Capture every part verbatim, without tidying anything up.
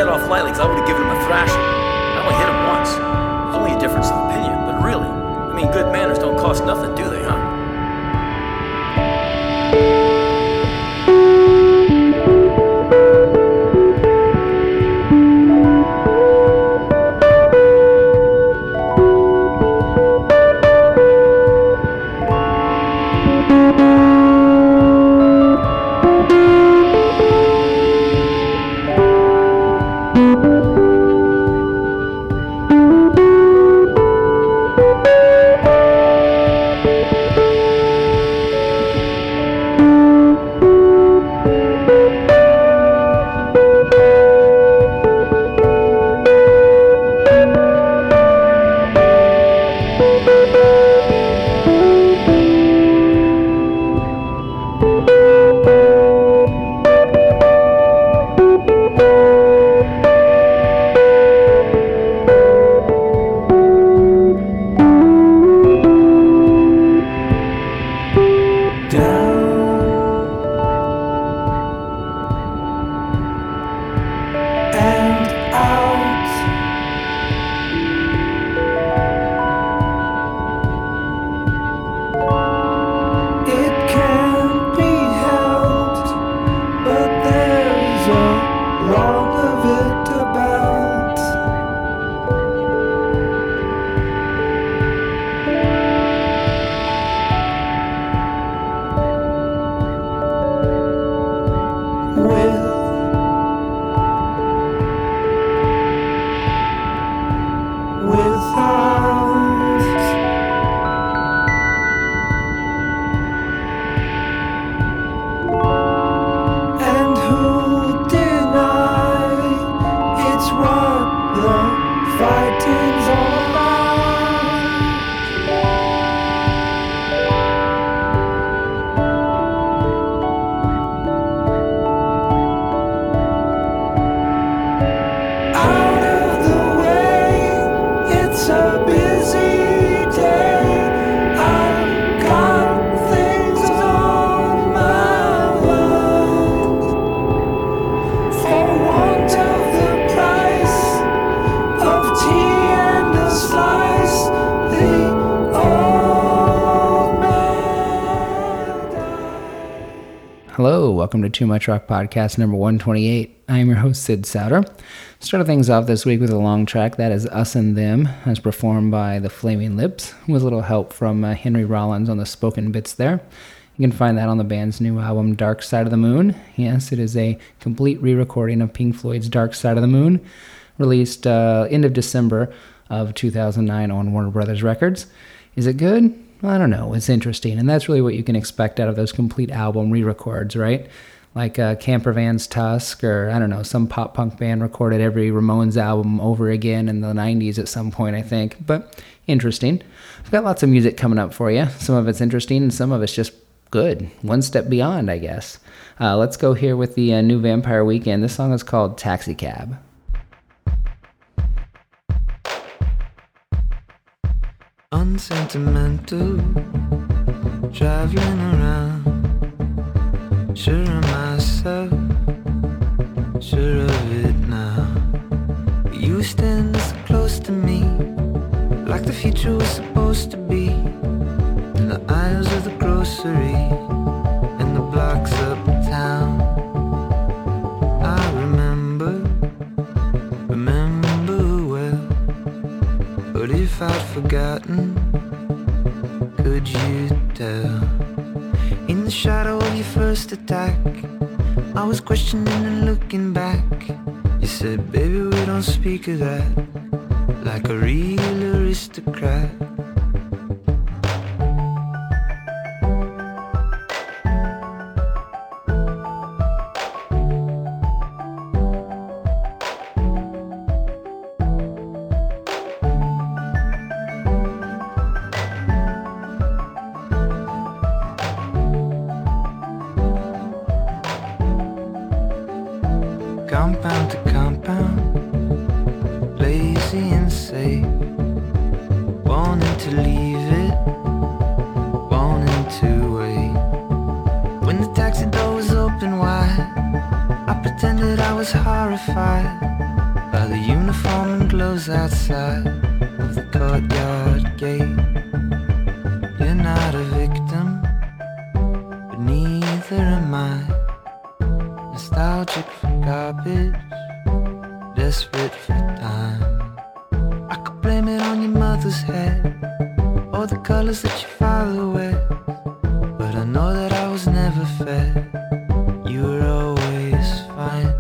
get off lightly because I would have given him a thrashing. I only hit him once. There's only a difference of opinion, but really, I mean, good manners don't cost nothing, do they, huh? Hello, welcome to Too Much Rock Podcast number one twenty-eight. I am your host, Sid Souter. Started things off this week with a long track that is Us and Them, as performed by the Flaming Lips, with a little help from uh, Henry Rollins on the spoken bits there. You can find that on the band's new album, Dark Side of the Moon. Yes, it is a complete re-recording of Pink Floyd's Dark Side of the Moon, released uh, end of December of two thousand nine on Warner Brothers Records. Is it good? I don't know. It's interesting, and that's really what you can expect out of those complete album re-records, right? Like uh, Campervan's Tusk, or I don't know, some pop-punk band recorded every Ramones album over again in the nineties at some point, I think. But interesting. I've got lots of music coming up for you. Some of it's interesting, and some of it's just good. One step beyond, I guess. Uh, let's go here with the uh, new Vampire Weekend. This song is called Taxi Cab. Unsentimental, traveling around, sure of myself, sure of it now. You stand so close to me, like the future was supposed to be, in the aisles of the grocery, and the blocks uptown. I remember, remember well, but if I'd forgotten, could you tell? In the shadow of your first attack, I was questioning and looking back. You said, baby, we don't speak of that, like a real aristocrat. Compound to compound, lazy and safe, wanting to leave it, wanting to wait. When the taxi door was open wide, I pretended I was horrified. by the uniform and glows outside of the courtyard gate. You're not a victim, but neither am I. Nostalgic for garbage, desperate for time. I could blame it on your mother's head, or the colors that your father wears, but I know that I was never fed. You were always fine.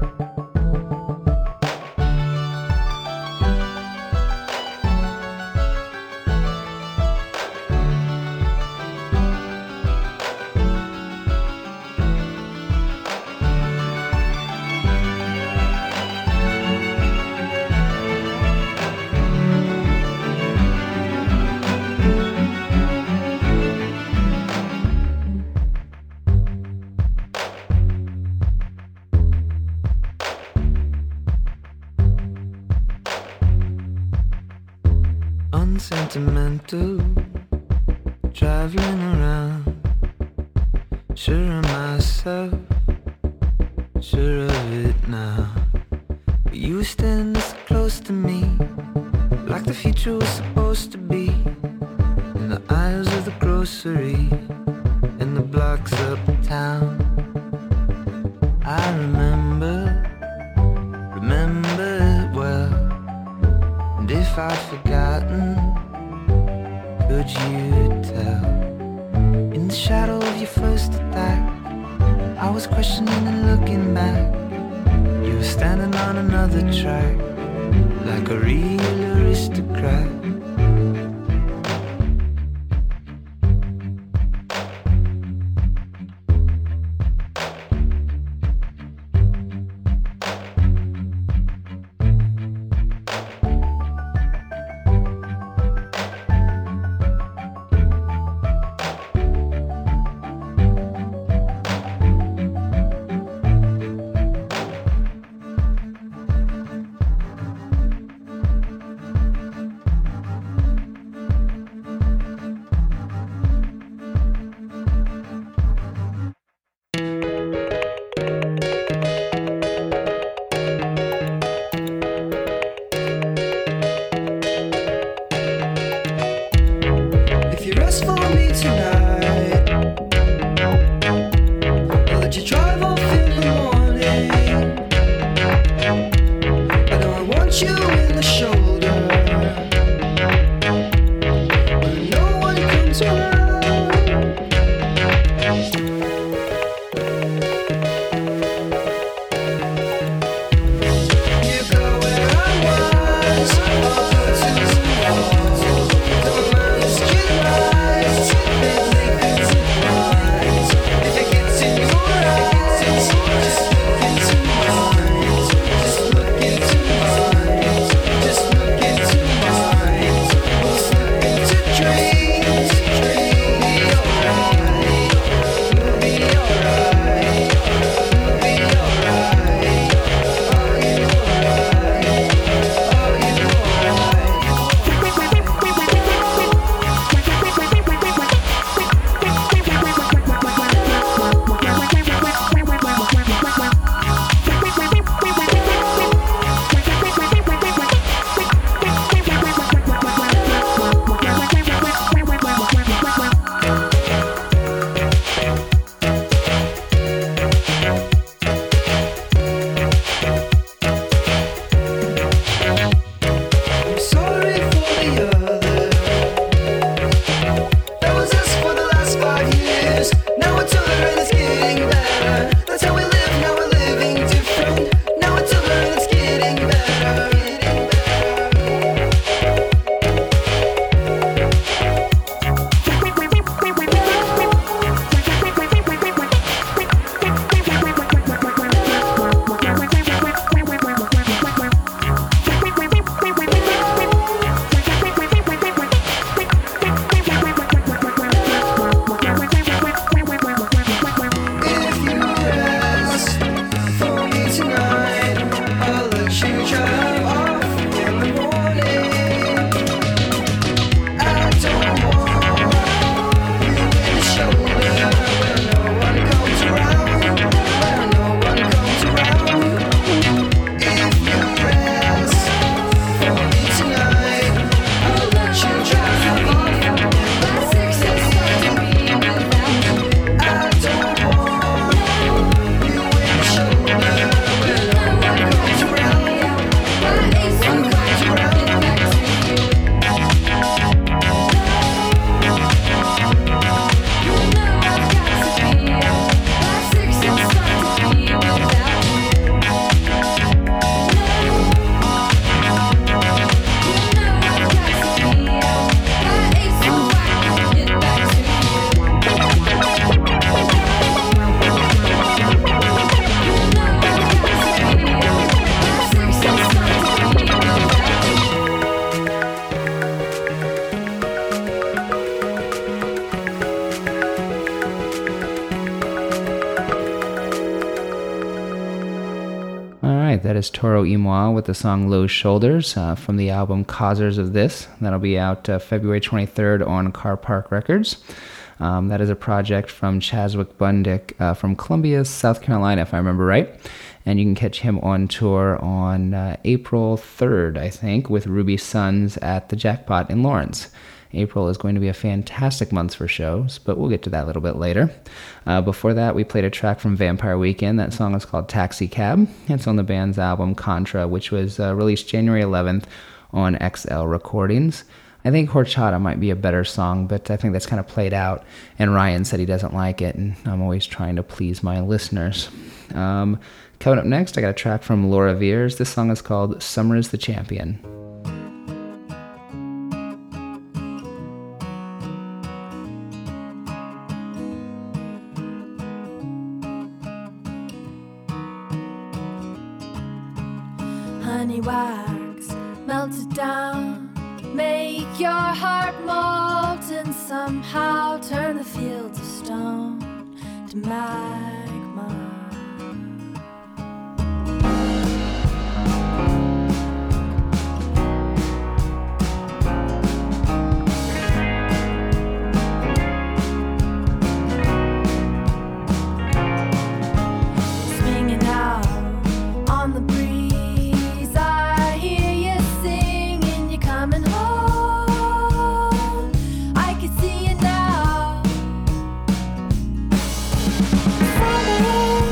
Unsentimental, traveling around, sure of myself, sure of it now. But you stand this close to me, like the future was supposed to be, in the aisles of the grocery, in the blocks uptown. I remember, remember it well, and if I'd forgotten, could you tell? In the shadow of your first attack, I was questioning and looking back. You were standing on another track, like a real aristocrat. right, that is Toro y Moi with the song Low Shoulders uh, from the album Causers of This. That'll be out uh, February twenty-third on Car Park Records. Um, that is a project from Chaswick Bundick uh, from Columbia, South Carolina, if I remember right. And you can catch him on tour on uh, April third, I think, with Ruby Sons at the Jackpot in Lawrence. April is going to be a fantastic month for shows, but we'll get to that a little bit later. Uh, before that, we played a track from Vampire Weekend. That song is called Taxi Cab. It's on the band's album Contra, which was uh, released January eleventh on X L Recordings. I think Horchata might be a better song, but I think that's kind of played out, and Ryan said he doesn't like it, and I'm always trying to please my listeners. Um, coming up next, I got a track from Laura Veers. This song is called Summer is the Champion. Honey wax melted down, make your heart molten somehow, turn the fields of stone to magma. Swinging out on the breeze, Summer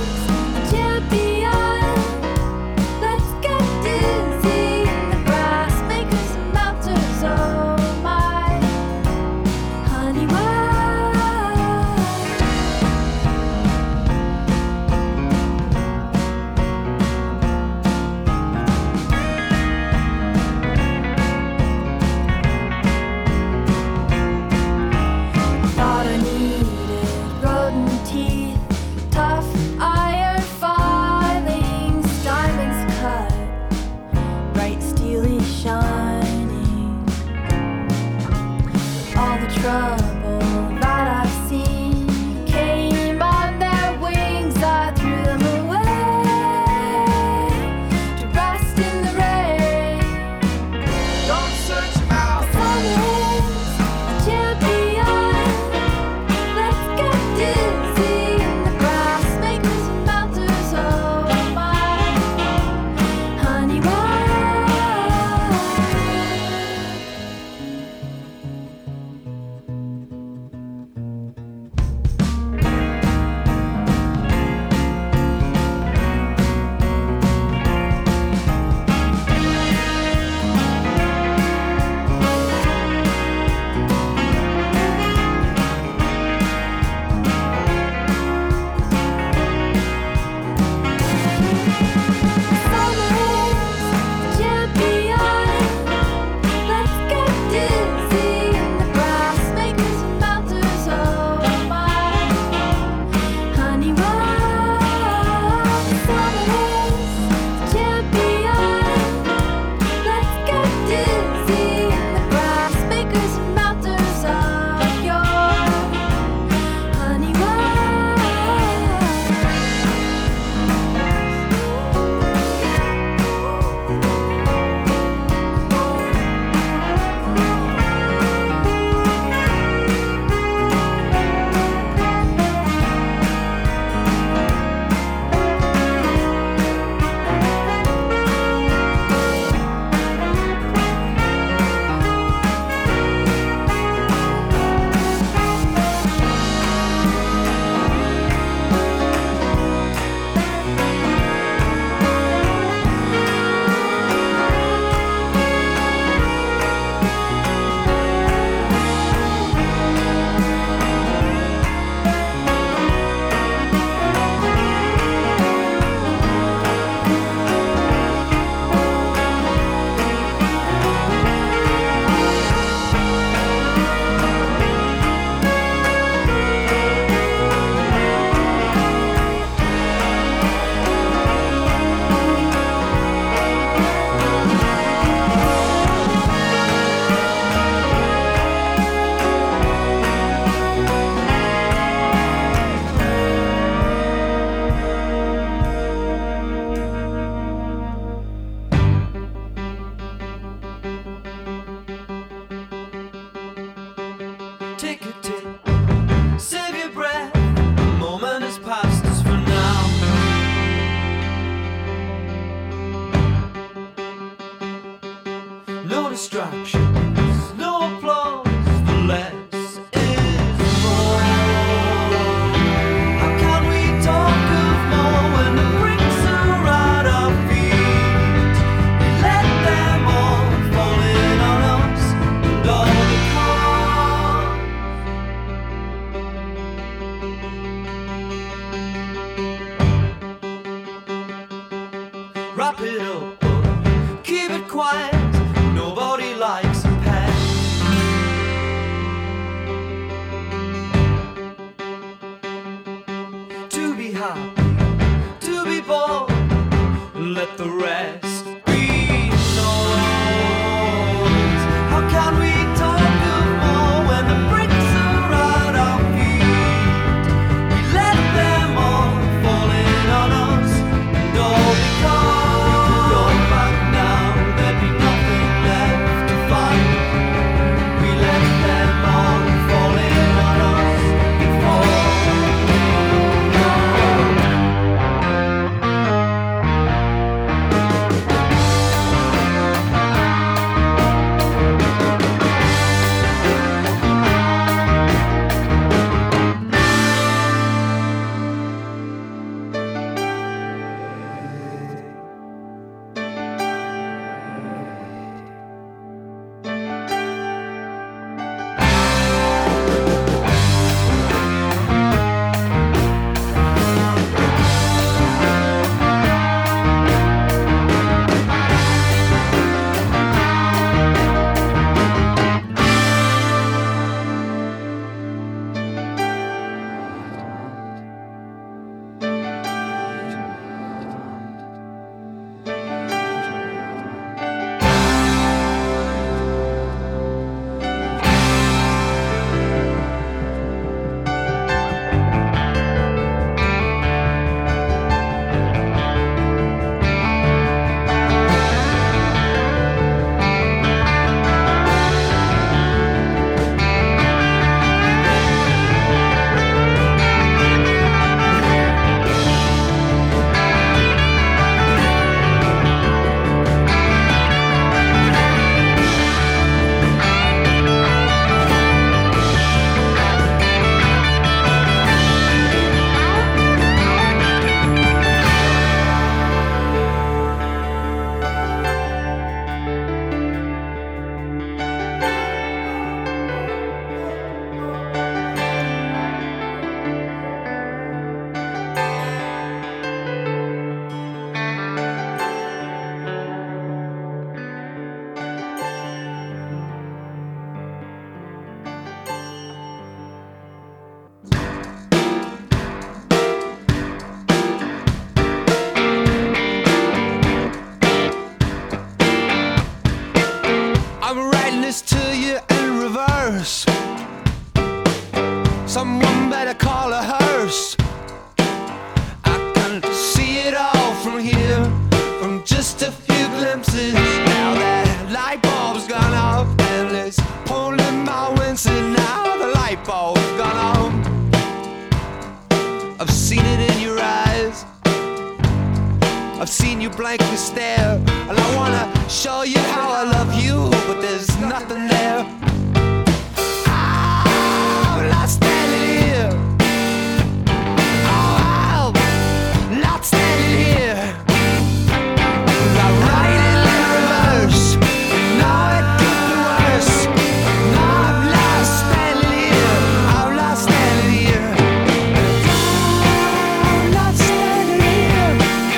distractions, no applause, the less is more. How can we talk of more when the bricks are at our feet? We let them all fall in on us, and all because wrap it up, but keep it quiet. Nobody likes a pet. To be happy, to be bored, and let the rest be noise. How can we talk of more when the bricks are at our feet? We let them all fall in on us, and all because we could go back now, there'd be nothing left to find. We let them all fall in on us before we go. I'm writing this to you in reverse. Someone better call a hearse. I can see it all from here, from just a few glimpses. Now that light bulb's gone off, and it's pulling my Winston. Now the light bulb's gone off. I've seen it in your eyes, I've seen you blankly stare, and I wanna show you how I love you, but there's nothing there. I'm not standing here. Oh, I'm not standing here. I write it in reverse. No, it could be worse. No, I'm not standing here. I'm not standing here. I'm not standing here.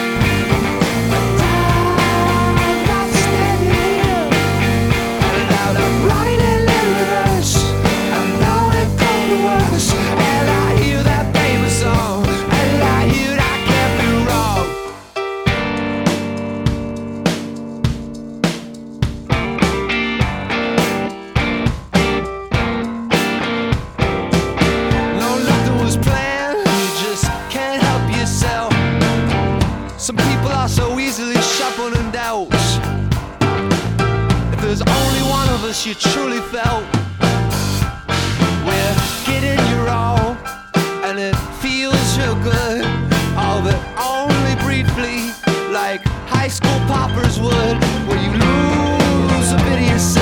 Some people are so easily shuffled in doubts. If there's only one of us you truly felt, we're getting you all, and it feels real good. All but only briefly, like high school poppers would, where you lose a bit of yourself.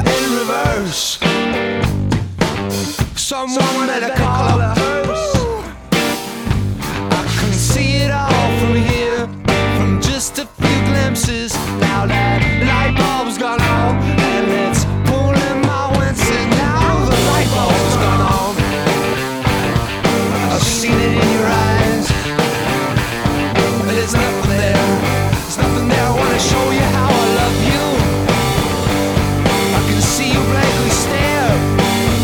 in reverse. Someone better call her first. I can see it all from here, from just a few glimpses. Now that light bulb's gone on, and it's pulling my winces. Now the light bulb's gone on. I've seen it in your eyes, but there's nothing there. There's nothing there. I wanna show you how I love you. I can see you blankly stare.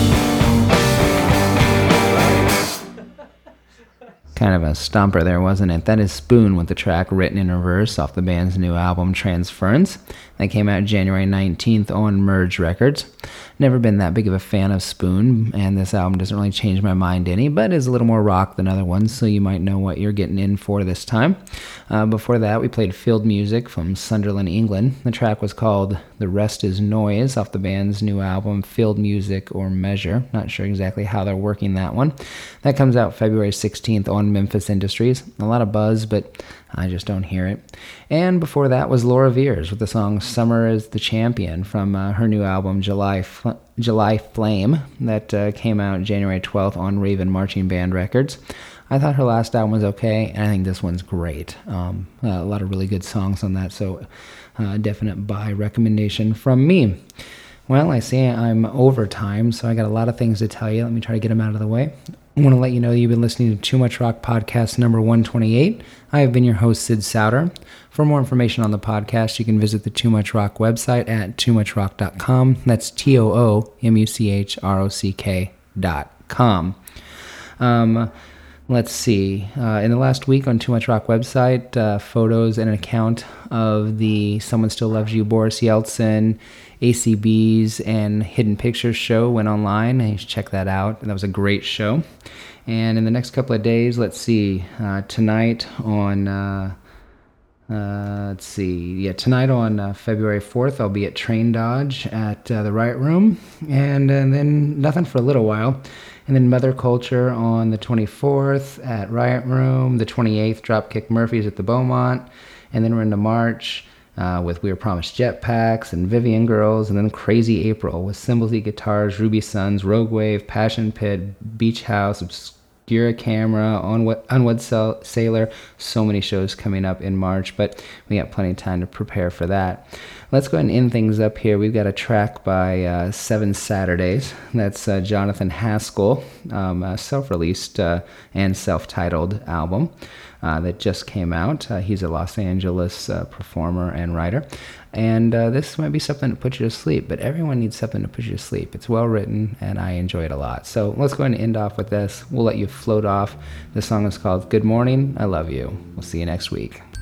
Kind of a stomper there, wasn't it? That is Spoon with the track Written in Reverse off the band's new album Transference. That came out January nineteenth on Merge Records. Never been that big of a fan of Spoon, and this album doesn't really change my mind any, but is a little more rock than other ones, so you might know what you're getting in for this time. Uh, before that, we played Field Music from Sunderland, England. The track was called The Rest Is Noise off the band's new album Field Music or Measure. Not sure exactly how they're working that one. That comes out February sixteenth on Memphis Industries. A lot of buzz, but I just don't hear it. And before that was Laura Veers with the song Summer is the Champion from uh, her new album July Fl- July Flame that uh, came out January twelfth on Raven Marching Band Records. I thought her last album was okay, and I think this one's great. Um, uh, a lot of really good songs on that, so uh, definite buy recommendation from me. Well, I see I'm over time, so I got a lot of things to tell you. Let me try to get them out of the way. I want to let you know you've been listening to Too Much Rock Podcast number one twenty-eight. I have been your host, Sid Souter. For more information on the podcast, you can visit the Too Much Rock website at too much rock dot com. That's T O O M U C H R O C K dot com. Um, let's see. Uh, in the last week on Too Much Rock website, uh, photos and an account of the Someone Still Loves You, Boris Yeltsin, A C B's, and Hidden Pictures show went online, and you should check that out. That was a great show. And in the next couple of days, let's see, uh, tonight on, uh, uh, let's see, yeah, tonight on uh, February fourth, I'll be at Train Dodge at uh, the Riot Room, and, and then nothing for a little while. And then Mother Culture on the twenty-fourth at Riot Room, the twenty-eighth, Dropkick Murphys at the Beaumont, and then we're into March. Uh, with We Were Promised Jetpacks and Vivian Girls, and then Crazy April with Symbols Guitars, Ruby Sons, Rogue Wave, Passion Pit, Beach House, Obscura Camera, Onward, Unwed Sailor. So many shows coming up in March, but we got plenty of time to prepare for that. Let's go ahead and end things up here. We've got a track by uh, Seven Saturdays. That's uh, Jonathan Haskell, um, a self-released uh, and self-titled album. Uh, that just came out. Uh, he's a Los Angeles uh, performer and writer. And uh, this might be something to put you to sleep, but everyone needs something to put you to sleep. It's well written, and I enjoy it a lot. So let's go ahead and end off with this. We'll let you float off. The song is called Good Morning, I Love You. We'll see you next week.